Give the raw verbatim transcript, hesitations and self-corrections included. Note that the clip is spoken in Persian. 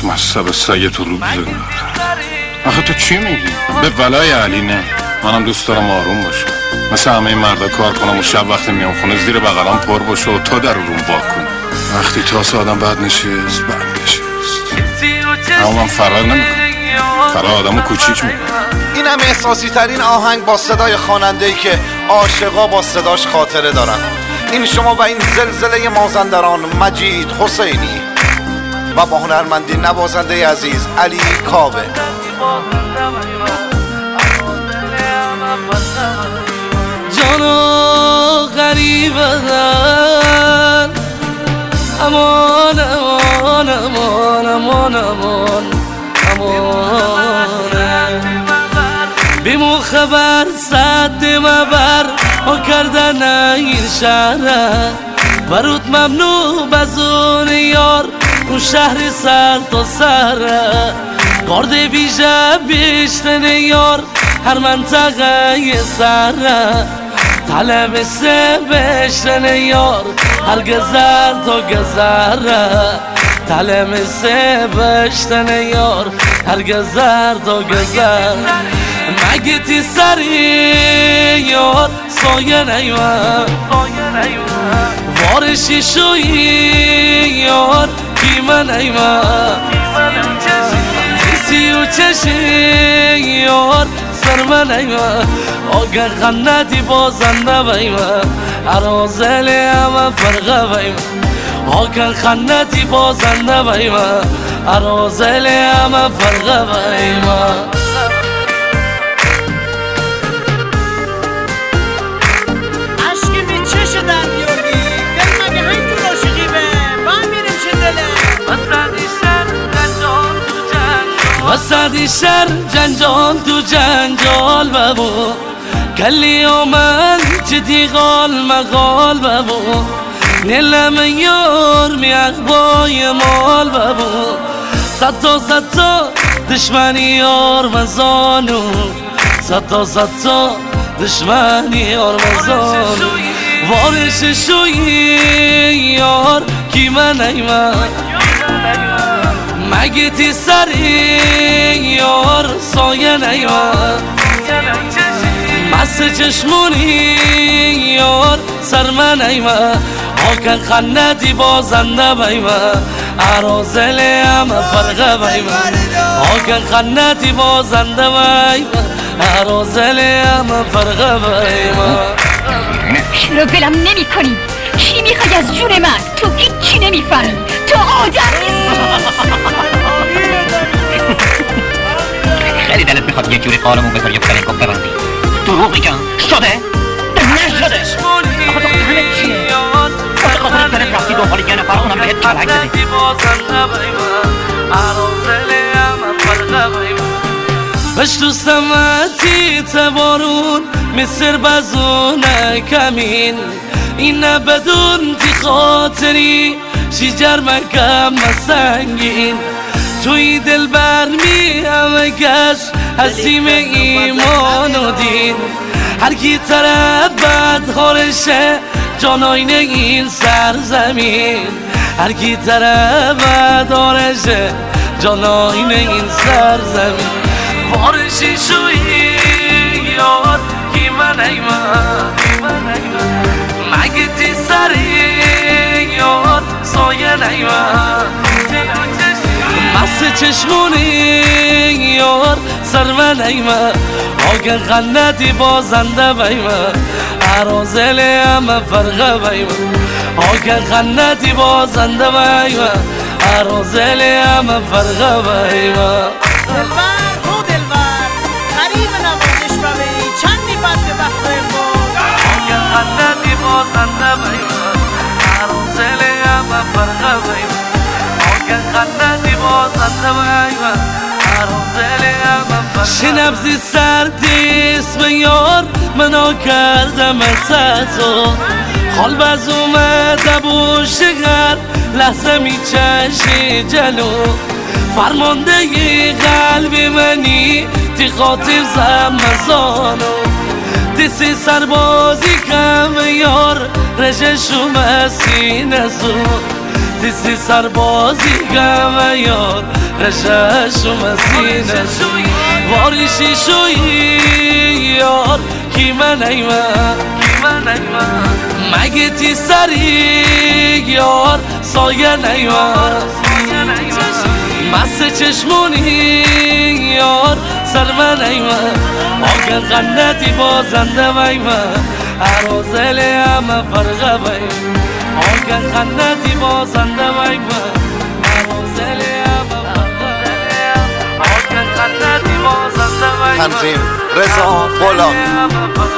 مصب سایه تو رو بزنه. آخه تو چی میگی؟ به ولای علی نه. منم دوست دارم آروم باشه، مثل همه مردا کار کنم و شب وقتی میام خونه زیر بغلم پر باشه و تو در روم واک کنم. وقتی تاس آدم بعد نشست بعد نشست اما من فرار نمیکنم، فرار آدمو کوچیک میکنم. اینم احساسی ترین آهنگ با صدای خواننده‌ای که عاشقا با صداش خاطره دارن. این شما و این زلزله مازندران مجید حسینی و با هنرمندی نوازنده عزیز علی کاوه. جانا غریبن امان امان امان امان امان امان بیمو خبر صد مبر ها کردن این شهر برود ممنوع بزون یار اون شهر سر تا سر قارد ویژه بیشتن یار هر منطقه سر طلب سه بیشتن یار هر گذر تا گذر طلب سه بیشتن یار هر گذر تا گذر مگه تی سری یار سایه نیوان وارشی شوی یار کیمه نیوان تیسی و چشی یار سرمه نیوان آگه خندتی بازنده بیمه عرازل همه فرقه بیمه آگه خندتی بازنده بیمه عرازل همه فرقه بیمه. وسطی شهر جنجال تو جنجال ببو کلی آمد جدی غال مغال ببو نلم یار می اخبای مال ببو صد تا صد تا دشمنی یار مزانو صد تا صد تا دشمنی یار مزانو وارش شوی یار کی من ایمن مگه تی سری یار سایه نیوان مست چشمونی یار سرمه نیوان آکن خندتی بازنده بیوان عرازل همه فرقه بیوان آکن خندتی بازنده بیوان عرازل همه فرقه بیوان. چرا ولم نمی کنی؟ چی میخوای از جون من؟ تو هیچی نمیفهمی، تو آدم خیلی دلت میخواد یه جوری قالمون بذاری یه پلنگو ببندی. دروغ میگم شده؟ نشده. آخه تو همه چیه؟ آخه خاطر پلنگ رفتی دنبال یه نفر اونم بهت کلک زدی. بش تو سمتی تبارون مصر بزونه کمین این بدون تی خاطری شجر مکم مسنگین توی دل برمی همه کس حسیم ایمان و دین هر کی طرف بد خورشه جاناین این سرزمین هر کی طرف بد خورشه جاناین این سرزمین وارشی شوی یار کی من ایمان مگه تی سری یار سایه نیوان مست چشمونی یار سرمه نیوان آگه خندتی بازنده بیوان عرازل همه فرقه بیوان آگه خندتی بازنده بیوان عرازل همه فرقه بیوان. دلبر او دلبر قریب نبودش ببینی چندی بد به بخت ما آگه خندتی بازنده بیوان عرازل همه فرقه بیوان آگه خندتی بازنده بیوان عرازل همه فرقه شنبزی سردی اسم یار منو کردم ازتو خال بز اومده بو شگر لحظه میچشی جلو فرمانده ی قلبی منی تی خاطر زمزانو تیسی سربازی کم یار رجشو مسین زو دیسی سربازی گم یار رشش و مسینه واریشی شوی یار کی من ایمن مگه تی سری یار سایه نیمن مست چشمونی یار سر من ایمن آگر غنتی بازنده میمن عروزل همه فرقه بیم آگر غنتی بازنده میمن عروزل همه فرقه بیم آگر غنتی بازنده میمن تنظیم رضا غلامی.